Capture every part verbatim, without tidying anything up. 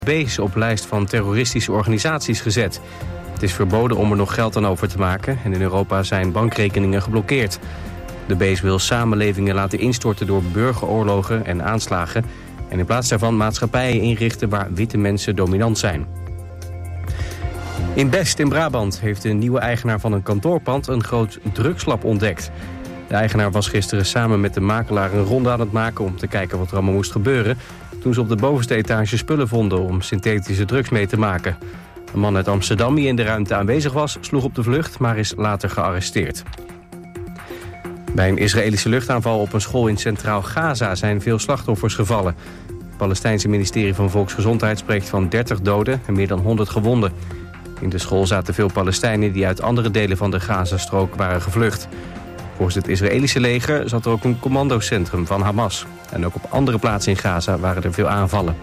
Bees op lijst van terroristische organisaties gezet. Het is verboden om er nog geld aan over te maken en in Europa zijn bankrekeningen geblokkeerd. De Bees wil samenlevingen laten instorten door burgeroorlogen en aanslagen en in plaats daarvan maatschappijen inrichten waar witte mensen dominant zijn. In Best in Brabant heeft de nieuwe eigenaar van een kantoorpand een groot drugslab ontdekt. De eigenaar was gisteren samen met de makelaar een ronde aan het maken om te kijken wat er allemaal moest gebeuren, toen ze op de bovenste etage spullen vonden om synthetische drugs mee te maken. Een man uit Amsterdam die in de ruimte aanwezig was, sloeg op de vlucht, maar is later gearresteerd. Bij een Israëlische luchtaanval op een school in Centraal Gaza zijn veel slachtoffers gevallen. Het Palestijnse ministerie van Volksgezondheid spreekt van dertig doden en meer dan honderd gewonden. In de school zaten veel Palestijnen die uit andere delen van de Gazastrook waren gevlucht. Volgens het Israëlische leger zat er ook een commandocentrum van Hamas. En ook op andere plaatsen in Gaza waren er veel aanvallen.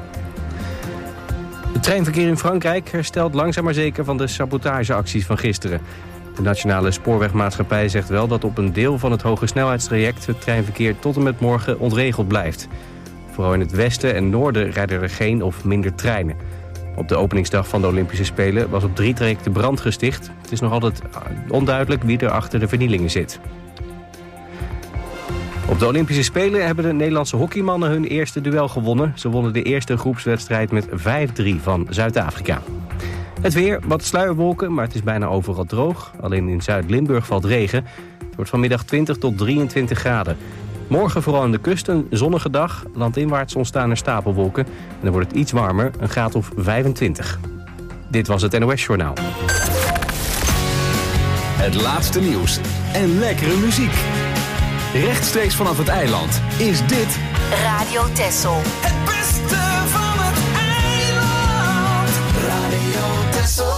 Het treinverkeer in Frankrijk herstelt langzaam maar zeker van de sabotageacties van gisteren. De Nationale Spoorwegmaatschappij zegt wel dat op een deel van het hoge snelheidstraject het treinverkeer tot en met morgen ontregeld blijft. Vooral in het westen en noorden rijden er geen of minder treinen. Op de openingsdag van de Olympische Spelen was op drie trajecten brand gesticht. Het is nog altijd onduidelijk wie er achter de vernielingen zit. Op de Olympische Spelen hebben de Nederlandse hockeymannen hun eerste duel gewonnen. Ze wonnen de eerste groepswedstrijd met vijf drie van Zuid-Afrika. Het weer, wat sluierwolken, maar het is bijna overal droog. Alleen in Zuid-Limburg valt regen. Het wordt vanmiddag twintig tot drieëntwintig graden. Morgen vooral aan de kust een zonnige dag. Landinwaarts ontstaan er stapelwolken. En dan wordt het iets warmer, een graad of vijfentwintig. Dit was het N O S-journaal. Het laatste nieuws en lekkere muziek. Rechtstreeks vanaf het eiland is dit Radio Texel. Het beste van het eiland. Radio Texel.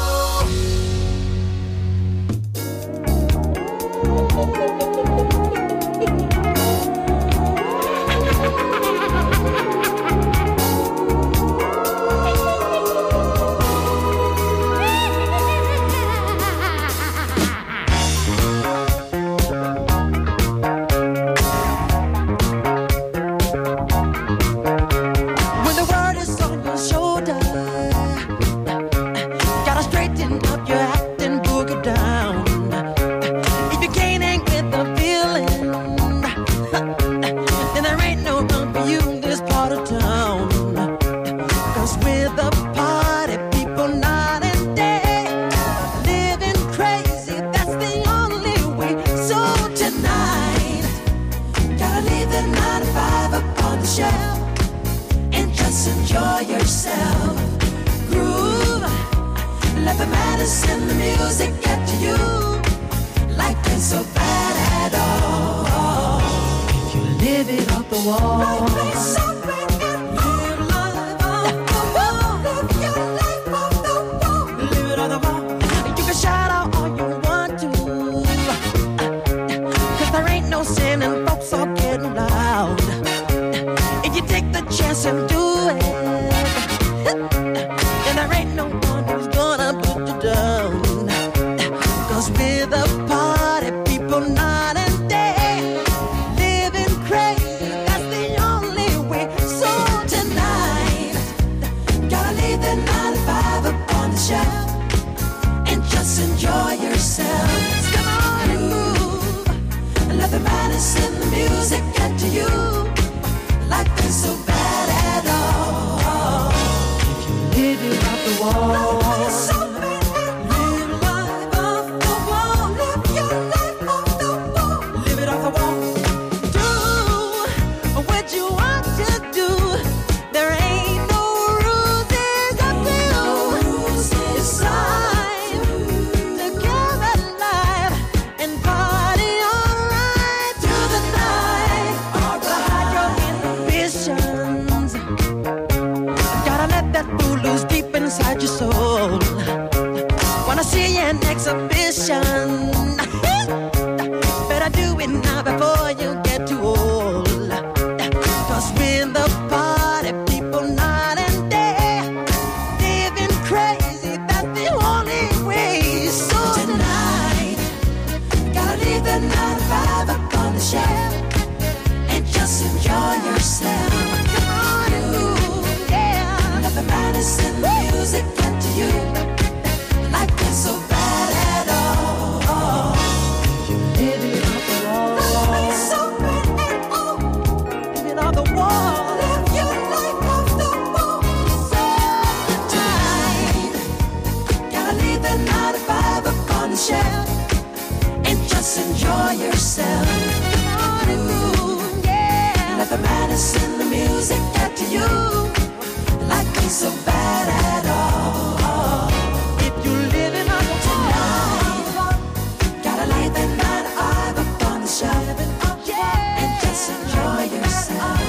medicine, the music get to you. Life ain't so bad at all. Living off the wall. Life ain't so bad at all. Living off the wall. Live your life off the wall. So time. Gotta leave the nine to five up on the shelf and just enjoy yourself. Ooh, yeah. Let the medicine, the music get to you. Life ain't so bad at all. If you're living on the tonight, gotta light that nine to five up on the shelf and just enjoy yourself.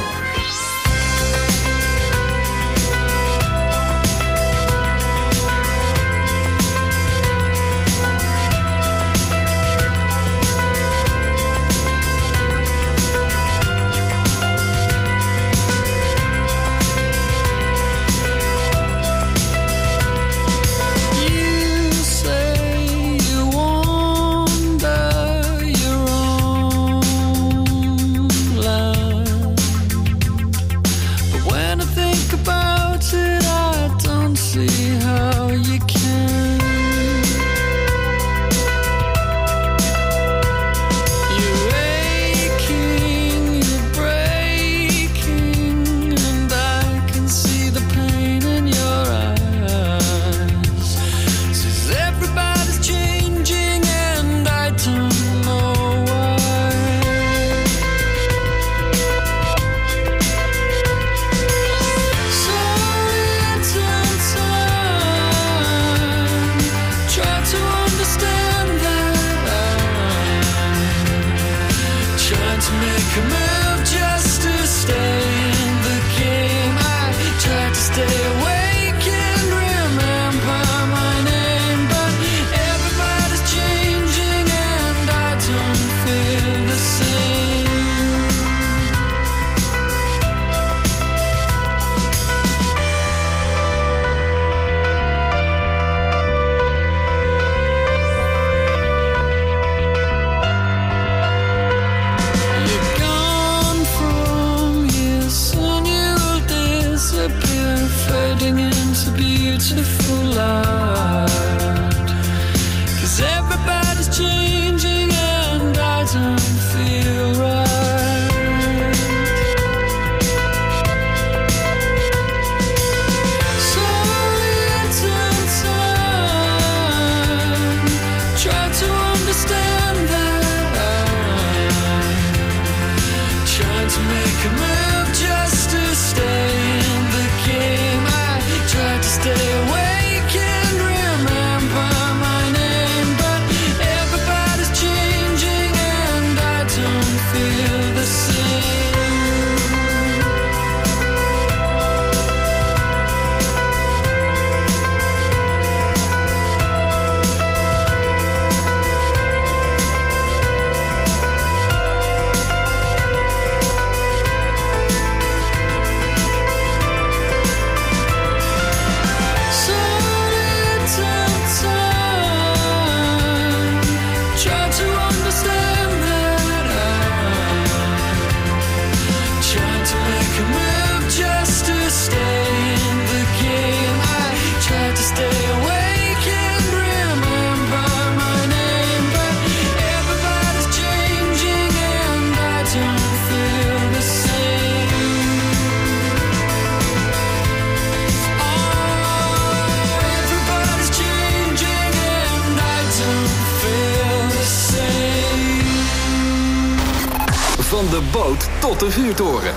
Van de boot tot de vuurtoren.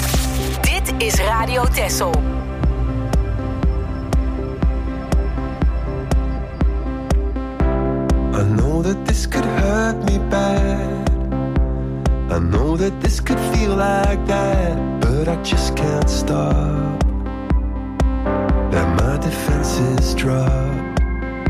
Dit is Radio Texel. I know that this could hurt me bad. I know that this could feel like that, but I just can't stop. Let my defenses drop.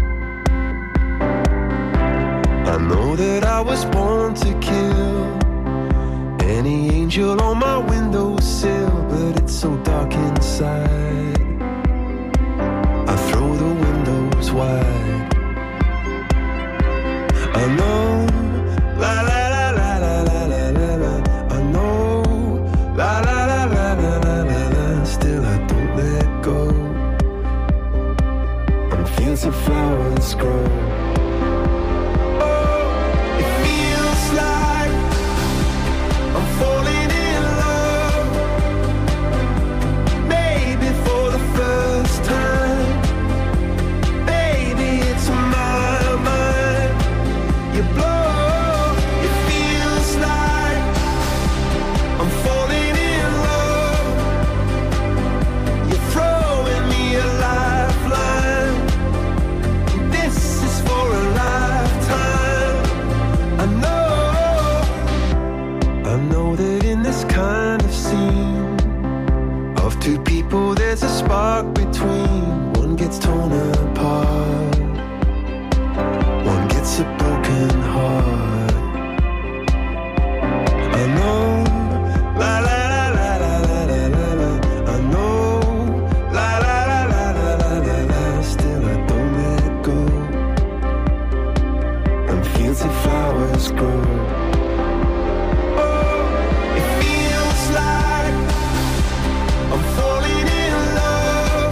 I know that I was born to kill any angel on my windowsill, but it's so dark inside. I throw the windows wide. I know, la la la la la la la la la. I know, la la la la la la la la. Still I don't let go. fancy flowers grow. Oh, it feels like I'm falling in love, maybe for the first time. Baby, it's my mind. You blow, it feels like I'm falling in love. You're throwing me a lifeline. This is for a lifetime. I know, I know that in this kind of scene of two people there's a spark between. One gets torn apart, one gets a broken heart. I know, la la la la la la la la. I know, la la la la la la la la. Still I don't let it go, and fancy flowers grow. Oh, it feels like I'm falling in love,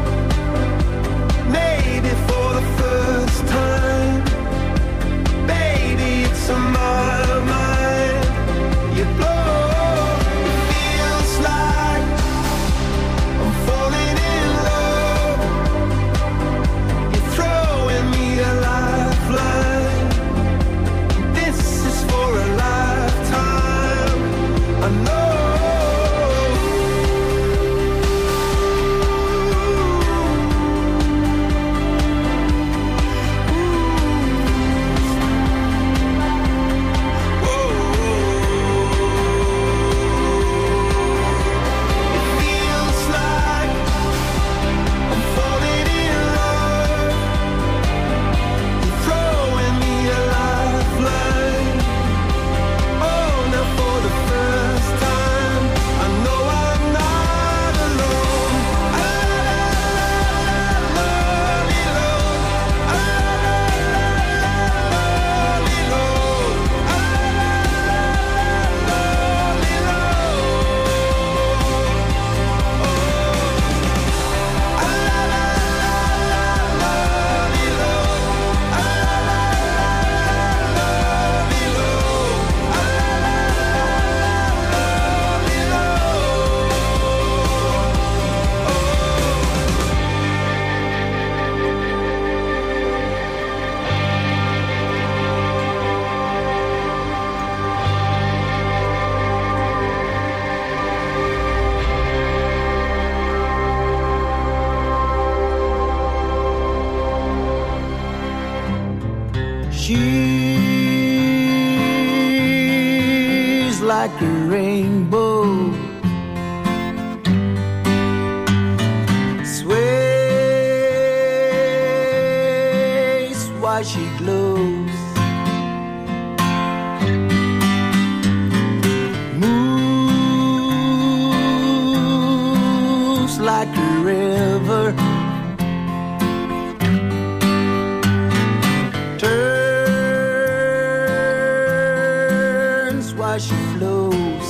maybe for the first time. Baby, it's on my mind. You blow, it feels like I'm falling in love. You're throwing me a lifeline. This is for a lifetime. I know. It feels like I'm falling in love. You're throwing me a lifeline. Oh, now for the first time, I know I'm not alone. Ah, la, la, la, la, la, la, She's like a rainbow, sways while she glows, moves like a river, turns while she flows.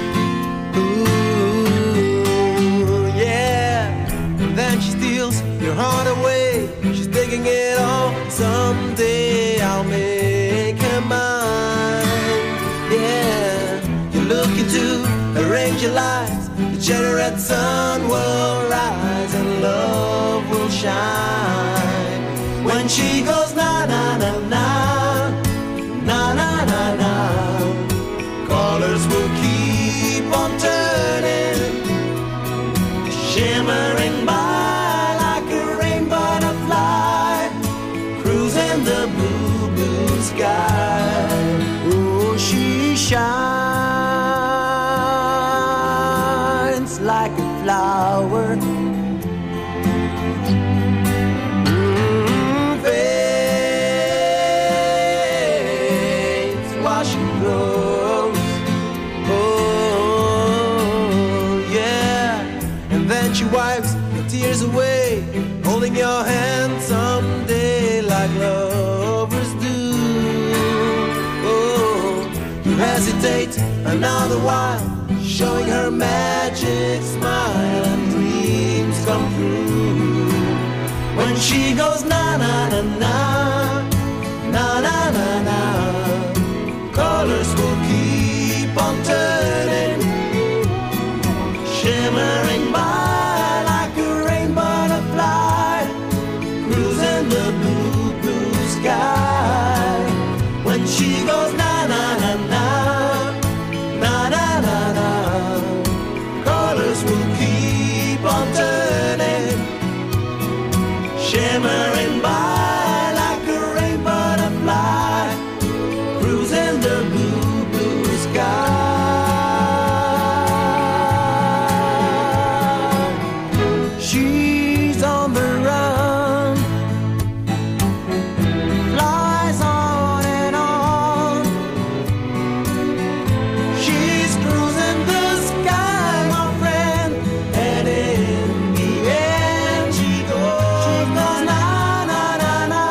Ooh, yeah. And then she steals your heart away. She's taking it all. Someday I'll make her mine. Yeah. You're looking to arrange your lives. The generate sun will rise and love will shine. When she goes na na na na, na na na na, colors will keep on turning, shimmering by like a rain butterfly, cruising the blue, blue sky. Oh, she shines like a flower. Mm, fades while she grows. Oh, yeah. And then she wipes the tears away, holding your hand someday like lovers do. Oh, you hesitate another while, showing her magic smile and dreams come true. When when she goes na na na na, na na na na. Colors will keep on turning, shimmering by like a rain butterfly, cruising the blue, blue sky. When she goes na na na na, na na na na. Colors will keep on turning, shimmering by like a rain butterfly, cruising the blue, blue sky. She's on the run, flies on and on. She's cruising the sky, my friend, and in the end she goes, she goes na na na na,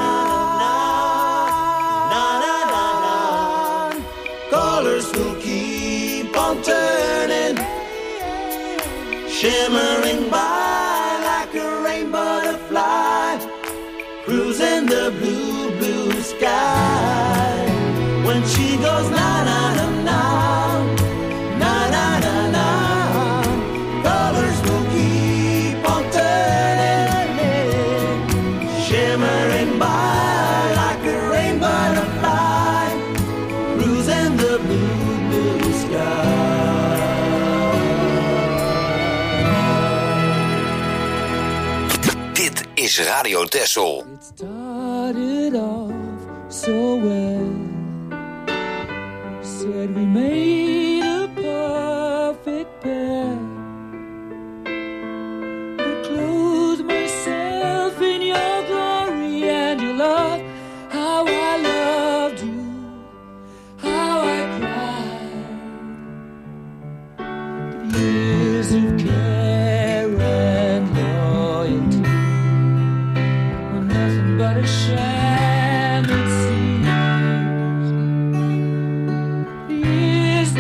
na na na na. Colors will keep on turning, shimmering by like a rain butterfly, cruising the blue, blue sky. When she goes na na na na, na na na na. Colors will keep on turning, shimmering by like a rain butterfly, cruising the blue, blue sky. Dit is Radio Texel. It started off so well. Said we made a perfect pair. I clothed myself in your glory and your love. How I loved you, how I cried. But years of care and loyalty were nothing but a sham, it seems. Years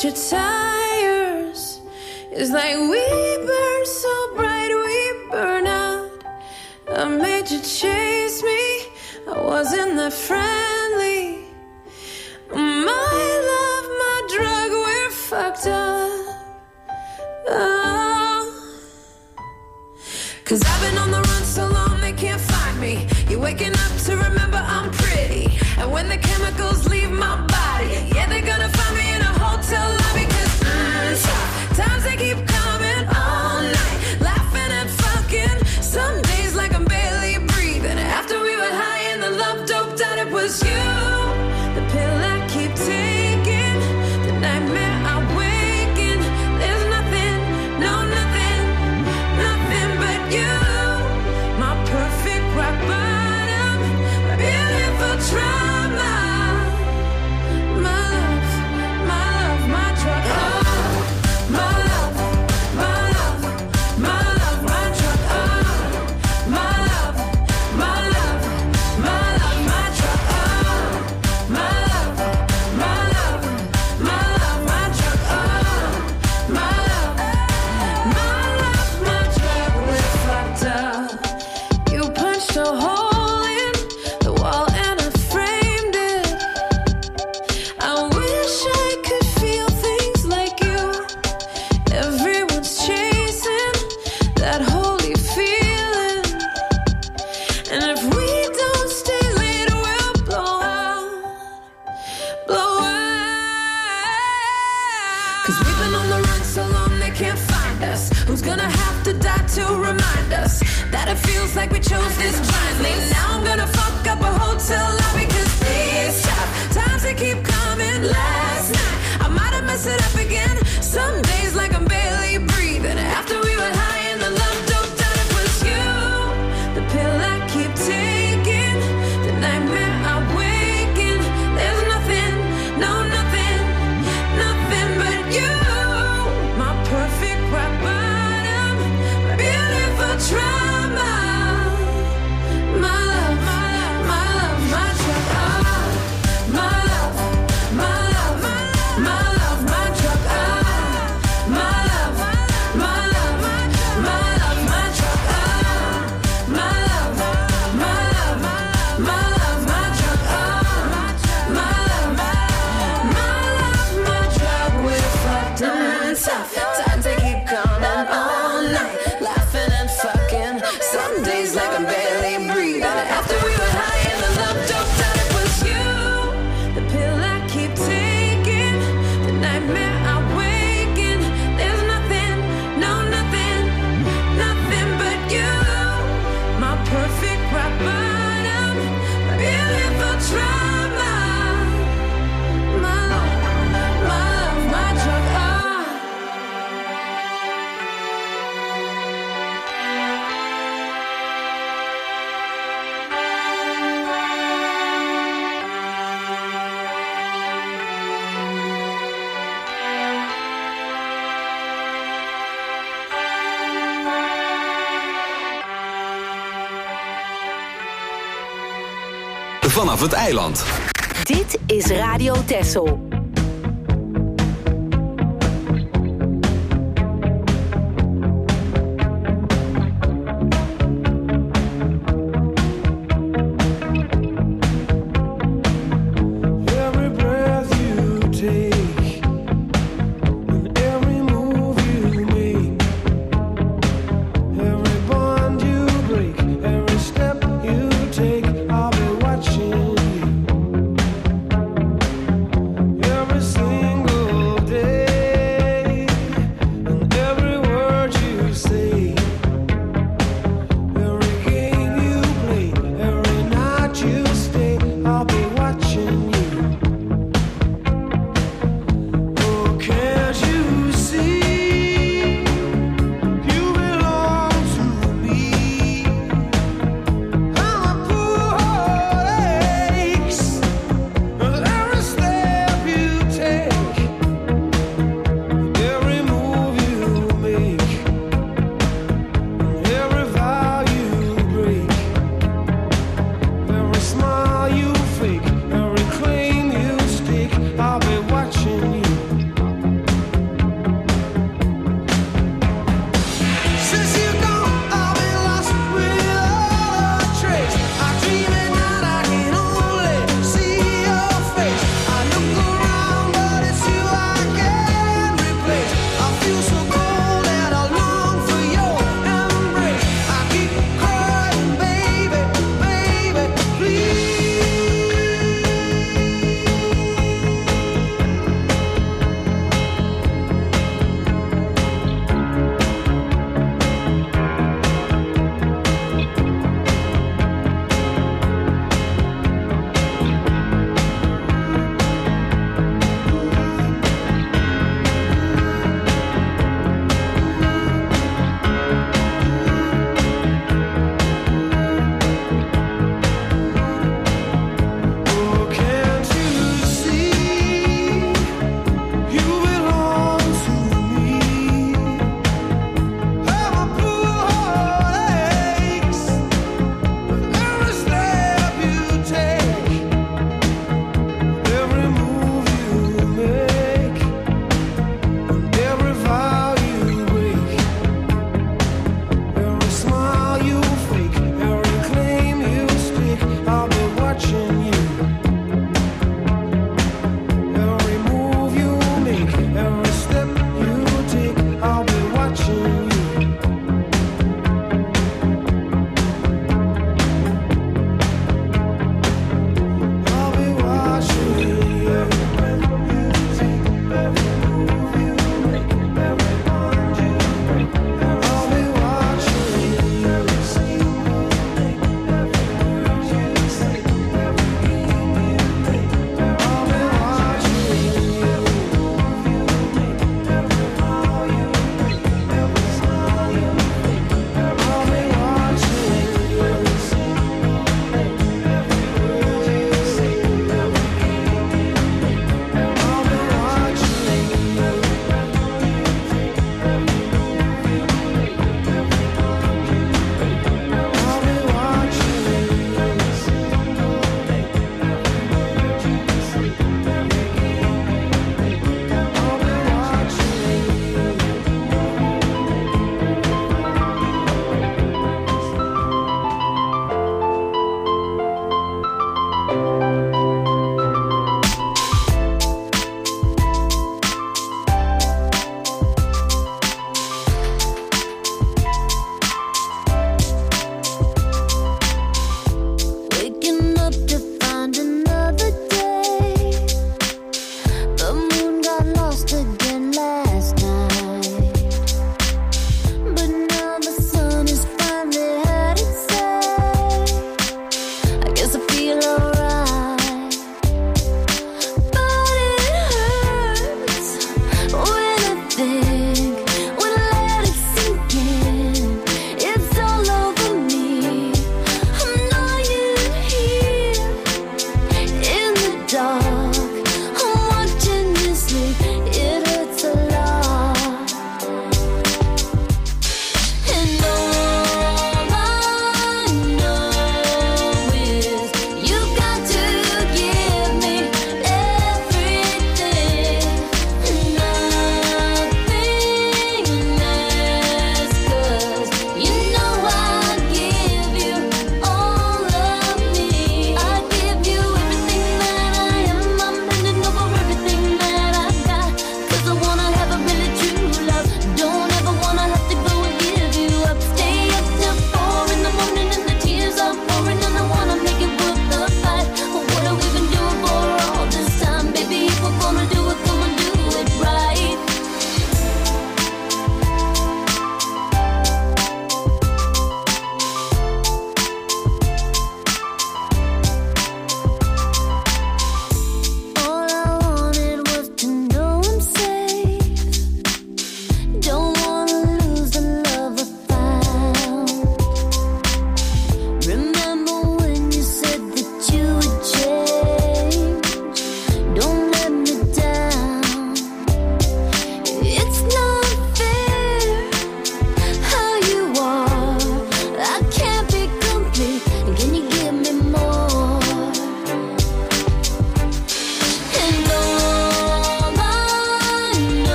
past your tires. It's like we burn so bright, we burn out. I made you chase me, I wasn't that friendly. My love, my drug, we're fucked up. Oh. Cause I've been on the run so long they can't find me. You're waking up to remember I'm pretty. And when the chemicals leave my body, yeah, they're gonna find me in a hotel lobby. Cause mm, tough times they keep coming all night. Laughing and fucking, some days like I'm barely breathing. After we were high and the love doped out, it was you. The pill I keep taking, the nightmare I wake in. There's nothing, no nothing, nothing but you. My perfect rock bottom, my beautiful trauma. My love, my love, my drug. Oh, my love, my love, my love, my drug. Oh, my love, my love, my love, my drug. Oh, my love, my love, my love, my drug. Oh, my love, my love, my drug. We're fucked up. You punched a hole in the wall and I framed it. I wish I could feel things like you. Everyone's chasing that holy feeling. And if we don't stay late, we'll blow out, blow out. Cause we've been on the run so long they can't find us. Who's gonna have to die to remind us that it feels like we chose this blindly? Now I'm gonna fuck up a hotel lobby. Cause these tough times they keep coming. Last night I might have messed it up again. Some days like I'm barely breathing. After we were high and the love doped out, it was you. The pill I keep taking, the nightmare I wake in. There's nothing, no nothing, nothing but you. My perfect rock bottom, my beautiful trauma. My love, my love, my love, my drug. Oh, my love, my love, my love, my drug. Oh, my love, my love, my love, my drug. Oh, my love, my love, my love, my drug. Oh, my love, my love, my drug. We're fucked up. Tough times they keep coming all night, laughing and fucking. Some days like I'm barely breathing. After we were high and the love doped out, it was you. The pill I keep taking, the nightmare I wake in. There's nothing, no nothing, nothing but you. My perfect rock bottom, my beautiful trauma. My love, my love, my drug. Oh. Vanaf het eiland. Dit is Radio Texel. Every breath you take, and every move you make, every bond you break, every step you take, I'll be watching you.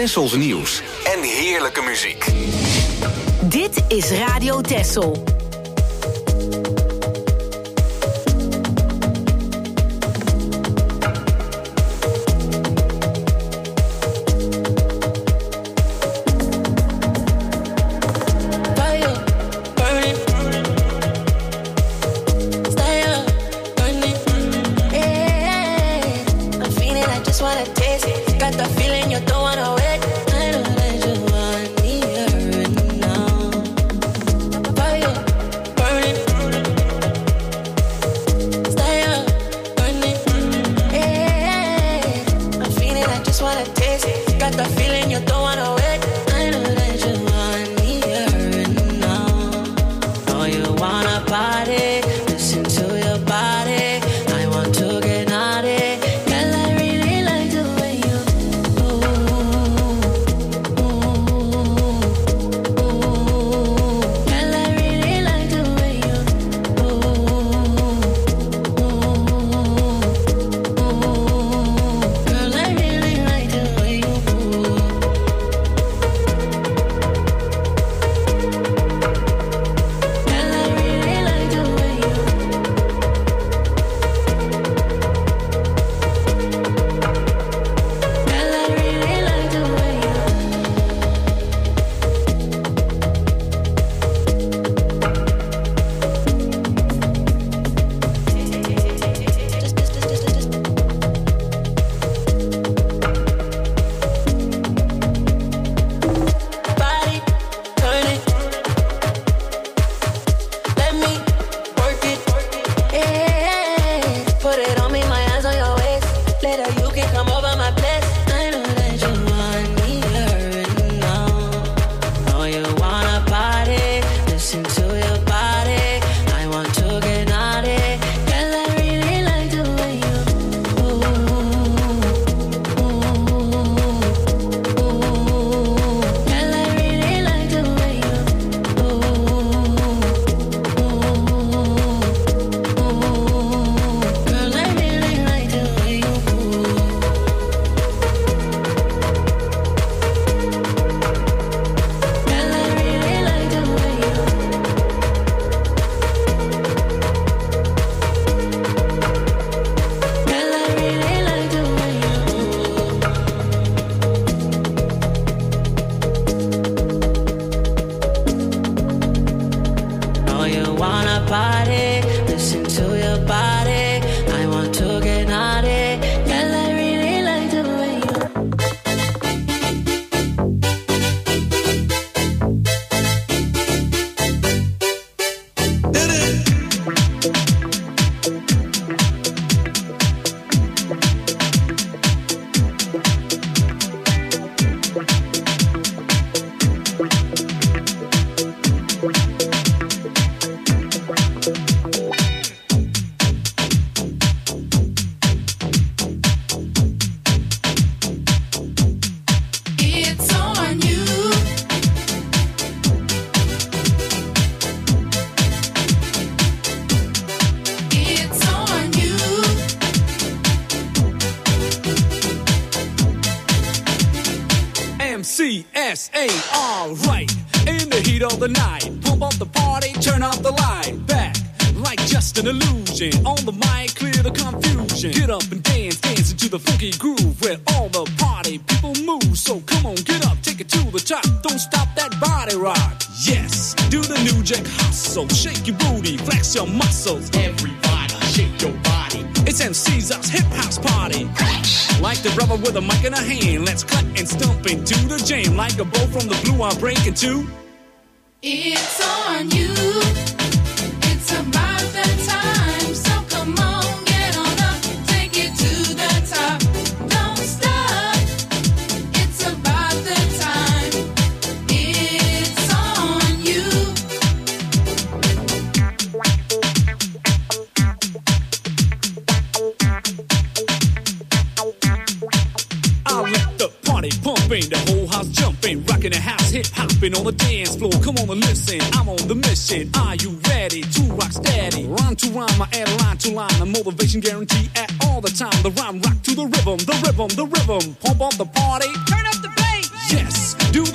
Tessels nieuws en heerlijke muziek. Dit is Radio Tessel. C S A, alright. In the heat of the night, pump up the party, turn up the light. Back, like just an illusion. On the mic, clear the confusion. Get up and dance, dance into the funky groove where all the party people move. So come on, get up, take it to the top. Don't stop that body rock. Yes, do the new jack hustle. Shake your booty, flex your muscles. Everybody, shake your body. It's M C's house, hip house party. Like the brother with a mic in a hand, let's cut and stomp into the jam. Like a bow from the blue, I'm breaking too. It's on you. It's about that time. So come on, get on up, take it to the top. Don't stop. It's about the time. It's on you. I'll let the party pumping, the whole house jumping, rocking the house, hip hopping on the dance floor. Come on and listen, I'm on the mission. Are you ready to rock steady? Rhyme to rhyme, I add line to line, a motivation guarantee at all the time. The rhyme rock to the rhythm, the rhythm, the rhythm. Pump up the party, turn up the bass.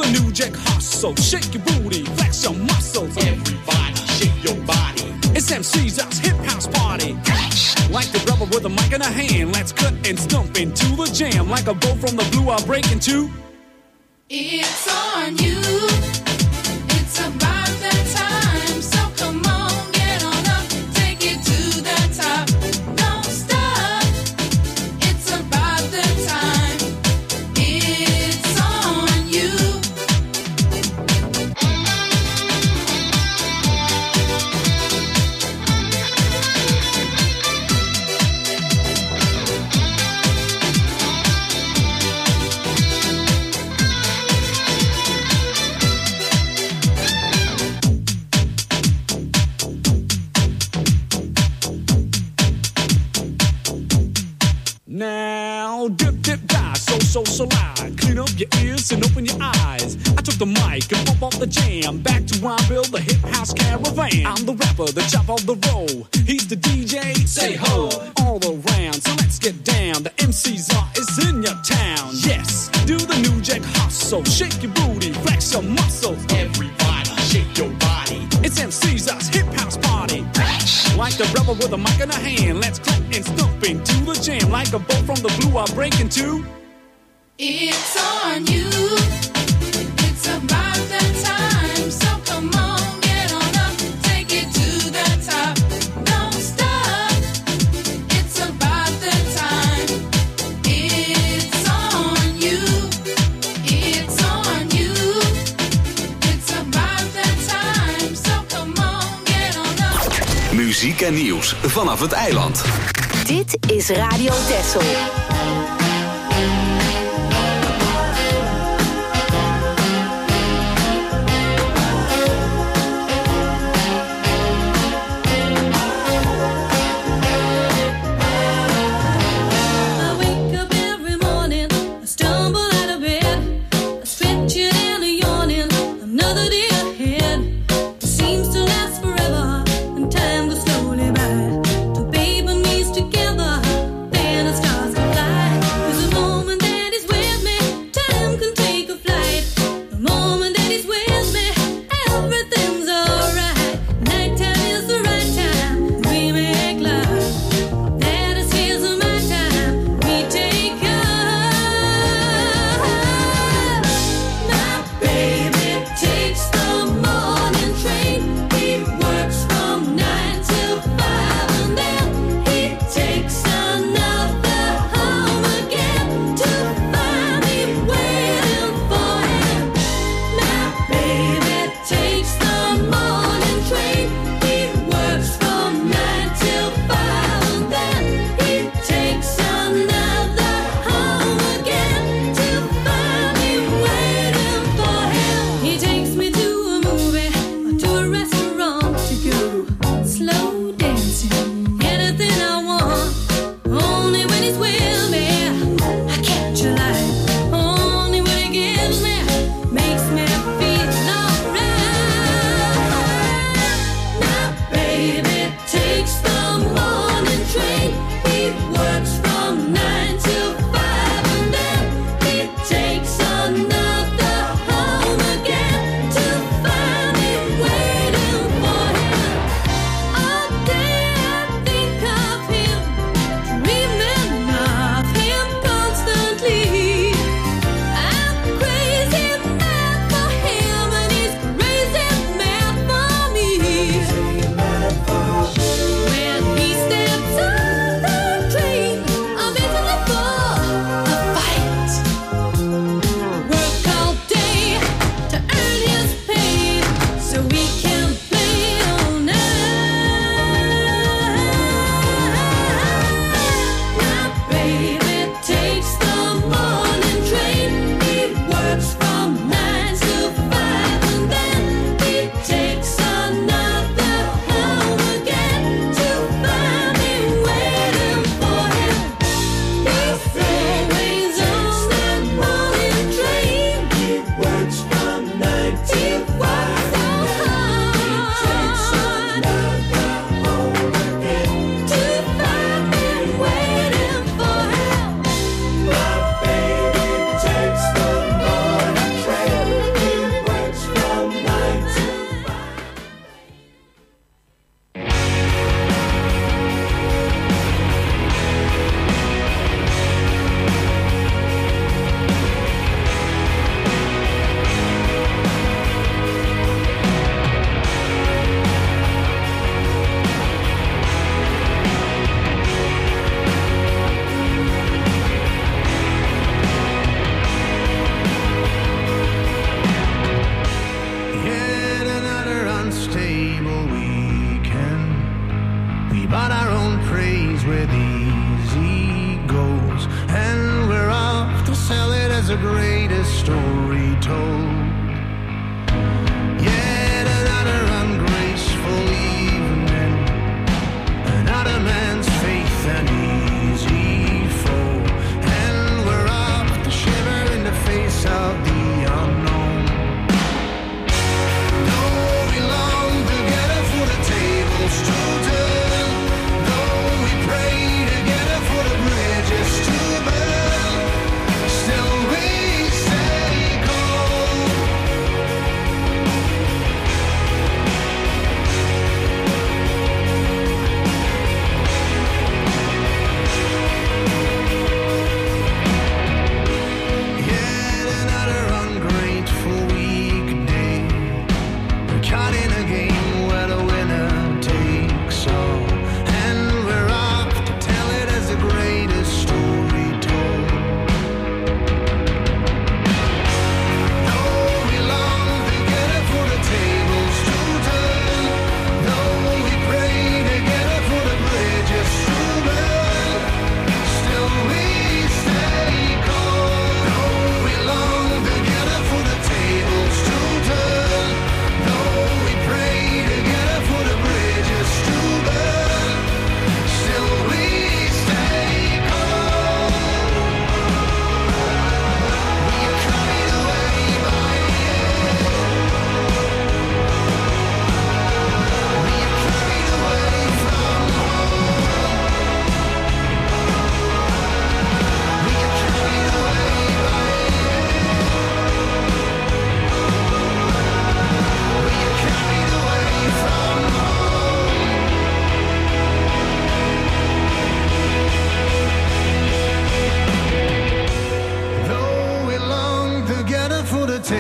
the new jack hustle. Shake your booty, flex your muscles. Everybody shake your body. It's M C's house, hip house party. Like the rubber with a mic in a hand. Let's cut and stump into the jam. Like a bow from the blue, I'll break into. It's on you. It's about that time. So come on, get on up, take it to the top. Don't stop. It's about that time. It's on you. Now, dip, dip, die, so, so, so loud. Clean up your ears and open your eyes. I took the mic and bump off the jam. Back to where I build the hip house caravan. I'm the rapper, the chop of the roll. He's the D J, say ho, all around. So let's get down. The M C's are is in your town. Yes, do the new jack hustle. Shake your booty, flex your muscles. Everybody, shake your body. It's M C's us hip house party. Like the rebel with a mic in a hand. Let's clap and stomp into the jam. Like a bolt from the blue, I'll break into. It's on you. It's about that time. So come on, get on up, take it to the top. Don't stop. It's about that time. It's on you. It's on you. It's about that time. So come on, get on up. Muziek en nieuws vanaf het eiland. Dit is Radio Texel. Time goes slowly by. Two paper knees together, then the stars collide.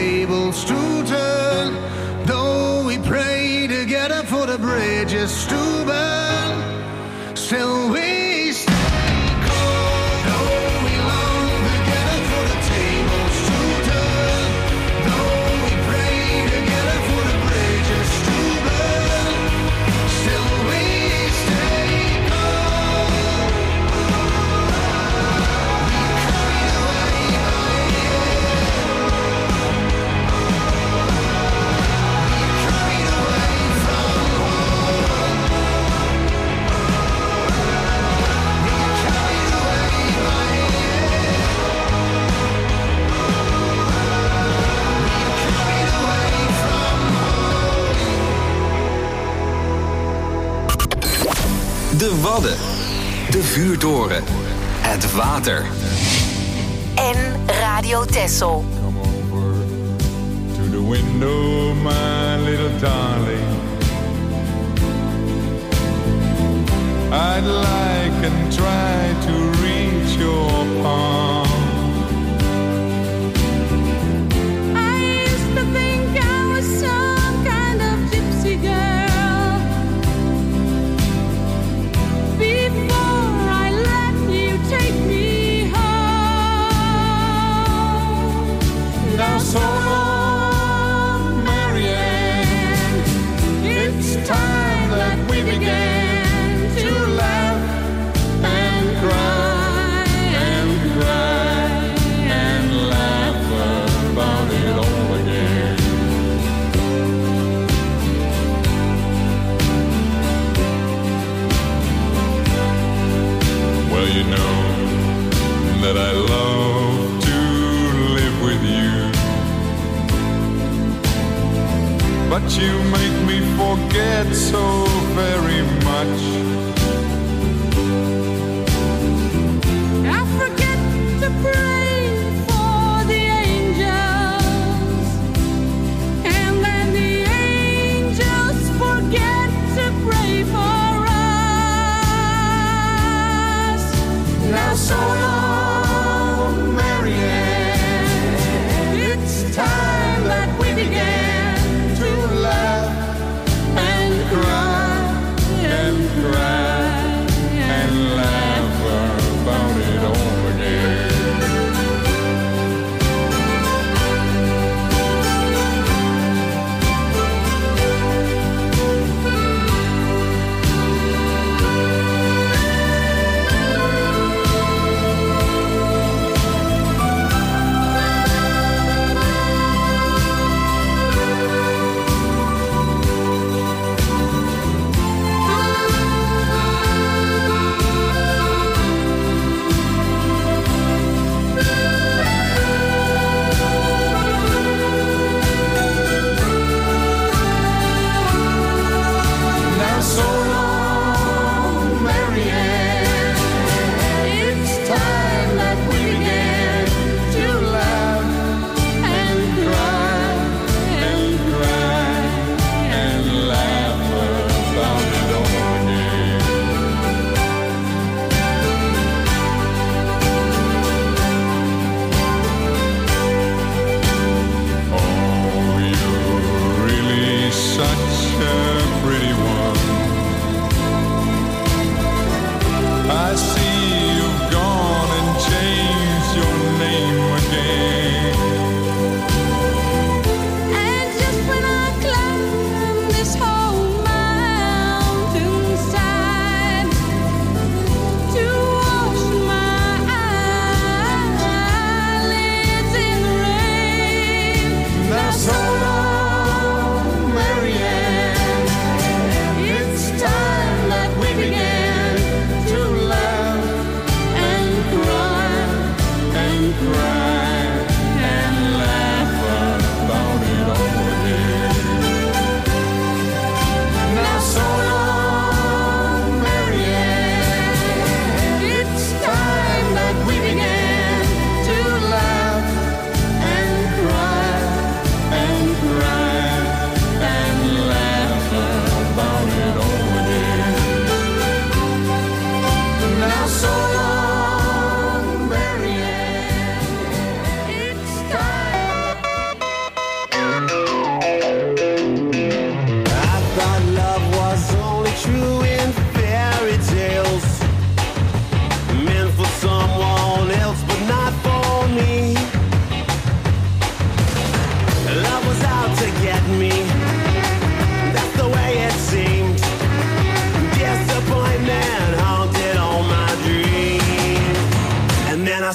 tables to turn. Though we pray together for the bridges to burn, still we stay cold. Though we long together for the tables to turn, though we pray together for the bridges to burn, still we stay cold. We carried away by the air. We carried away from home. We carried away by the air. We carried away from home. De Wadden. De Vuurtoren. Het water. En Radio Texel. Come over to the window, my little darling. I'd like and try to reach your palm. I used to think I was some kind of gypsy girl before I let you take me home. Now so long, Marianne, it's time that we began to laugh and cry and cry and laugh about it all again. Well, you know that I love to live with you, but you make me forget so very much. I forget to pray for the angels, and then the angels forget to pray for us. Now so long, Marianne, it's time that we began to laugh and cry and cry and laugh about it all again.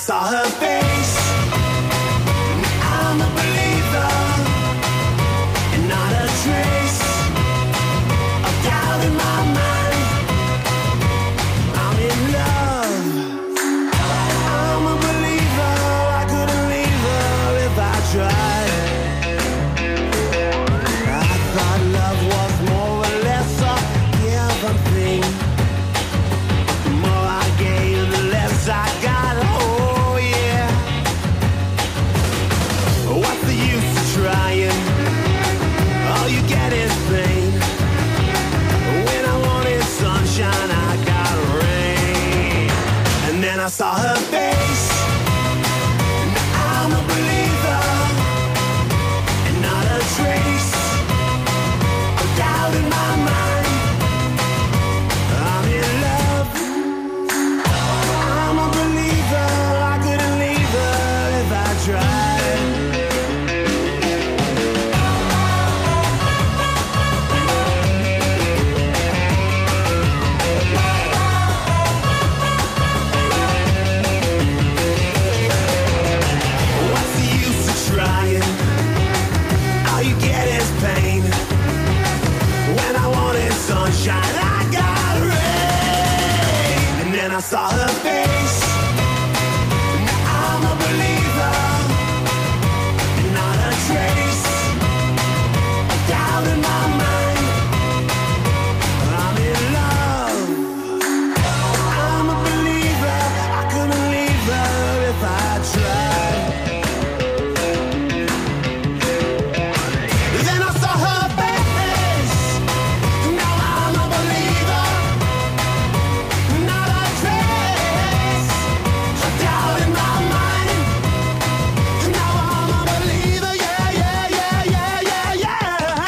saw her face. I'm a believer, and not a trace of doubt in my mind. I'm in love. I'm a believer. I couldn't leave her if I tried. I thought love was more or less a given thing. The more I gave, the less I got. Oh yeah. What's the use of trying? All you get is pain. When I wanted sunshine, I got rain. And then I saw her face. Now I'm a believer, and not a trace of doubt in my mind. I'm in love. I'm a believer. I couldn't leave her if I tried. What's the use of trying? All you get is pain. When I wanted sunshine, I got rain. And then I saw her face. Now I'm a believer, and not a trace of doubt in my mind. I'm in love. I'm a believer. I couldn't leave her if I tried. Then I saw her face. Now I'm a believer, not a trace of doubt in my mind. Now I'm a believer, yeah, yeah, yeah, yeah, yeah, yeah.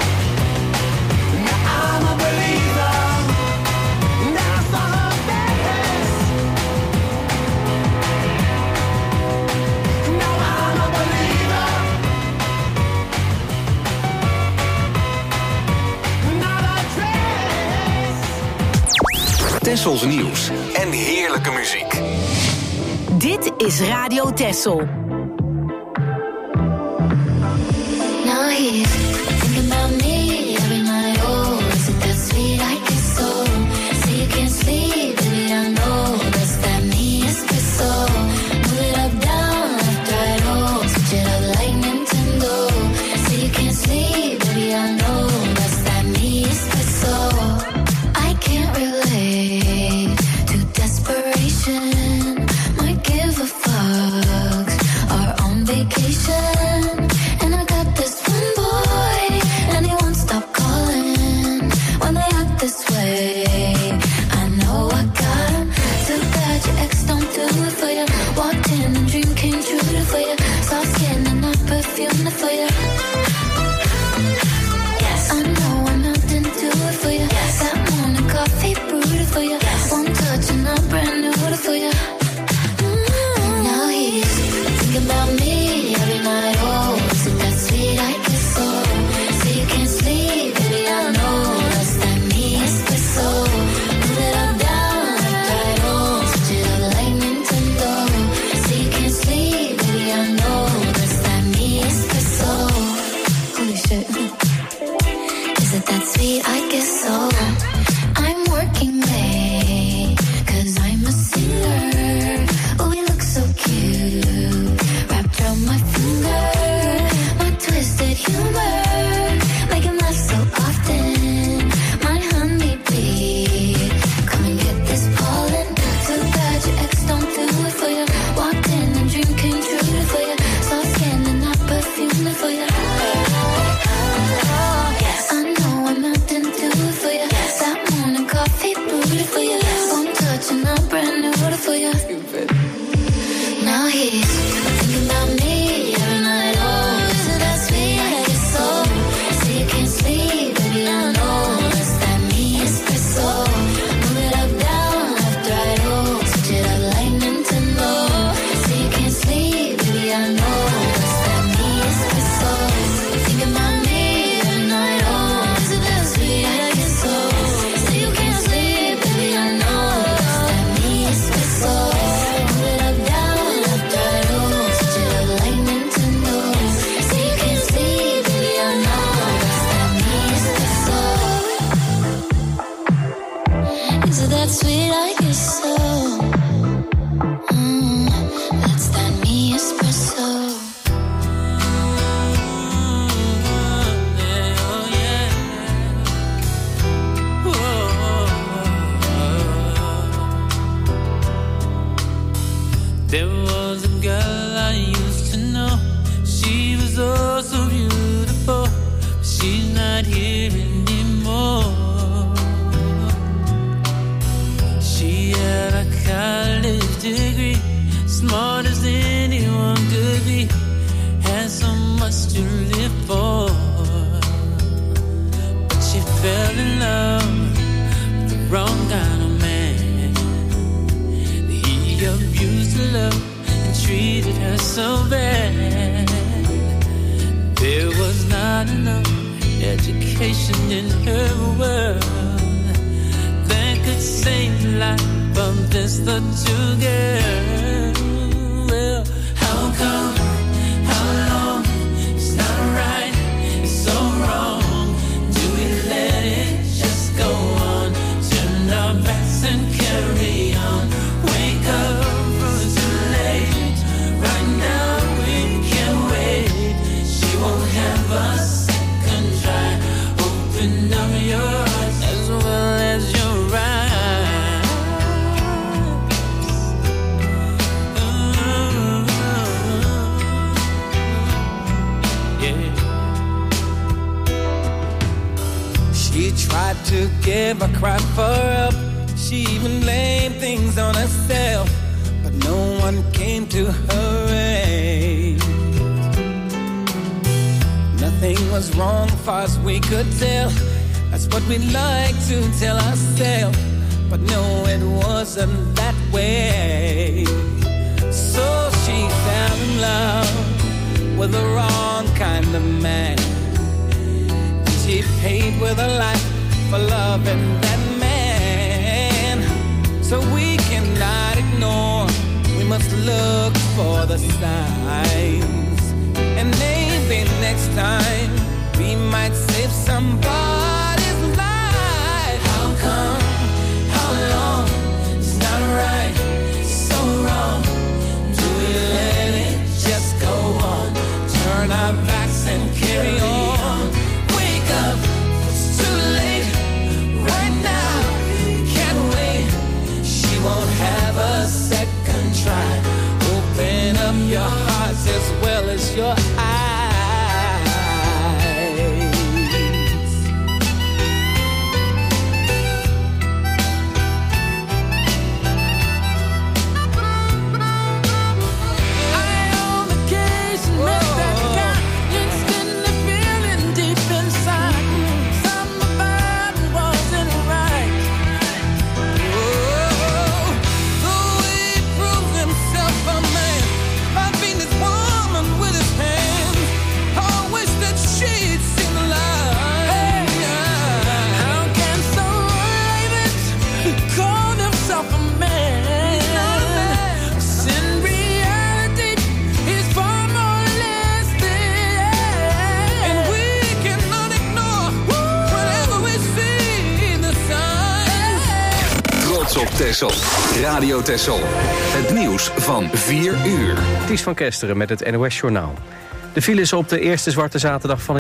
Now I'm a believer. Now I saw her face. Now I'm a believer, not a trace. Tessels nieuws en heerlijke muziek. Dit is Radio Tessel. Now he's thinking about me every night. Oh, is it that sweet? I guess so. Say you can't sleep, baby, I know that's that me espresso. Move it up, down, left, right, oh, switch it up like Nintendo. Say you can't sleep, baby, I know that's that me espresso. I can't relate to desperation. Might give a fuck. Are on vacation, and I got this one boy, and he won't stop calling when they act this way. I know I got him. Too bad your ex don't do it for you. Walked in and dream came true for you. Soft skin and not perfume for you. Yes, I know I'm out and do it for you. Yes, that morning coffee brewed for you. Yes, one touch and I'm brand new for you. Mm, Now he's thinking about me every night. Oh, is it that sweet? I guess so. Say you can't sleep, baby, I know that's that me espresso. Move it up, down, left, right, oh, switch it up like Nintendo. Say you can't sleep, baby, I know that's that me espresso. Holy shit. Is it that sweet? I guess so. I'm working late, cause I'm a singer. Oh, you look so cute, wrapped around my finger. My twisted humor, make him laugh so often. My honeybee, come and get this pollen. Too bad your ex don't do it for you. Walked in and dream came true for you. Soft skin and not perfume for you. Yes, I know I'm out and do it for you. That morning coffee brewed for you. One touch and I'm brand new for you. Now he's thinking about me every night. Oh, is it that sweet? I guess so. so bad. There was not enough education in her world that could save life from just the two girls. Well, how come, how long, it's not right, it's so wrong. Do we let it just go on? Turn our backs and carry on. Wake up, it's too late. Right now we can't wait. She won't have a second try. Open up your eyes as well as your eyes. Ooh, yeah. She tried to give a cry for help. She even blamed things on herself, but no one came to her aid. Nothing was wrong far as we could tell. That's what we like to tell ourselves, but no, it wasn't that way. So she fell in love with the wrong kind of man. She paid with her life for loving that man. So we cannot ignore, we must look for the signs. And maybe next time we might save somebody's life. How come, how long, it's not right, it's so wrong. Do we let it just go on? Turn our backs and carry on. Wake up, it's too late. Right now, can't wait. She won't have a second try. Open up your hearts as well as your eyes. Op Texel. Radio Texel. Het nieuws van vier uur. Ties van Kesteren met het N O S Journaal. De files op de eerste zwarte zaterdag van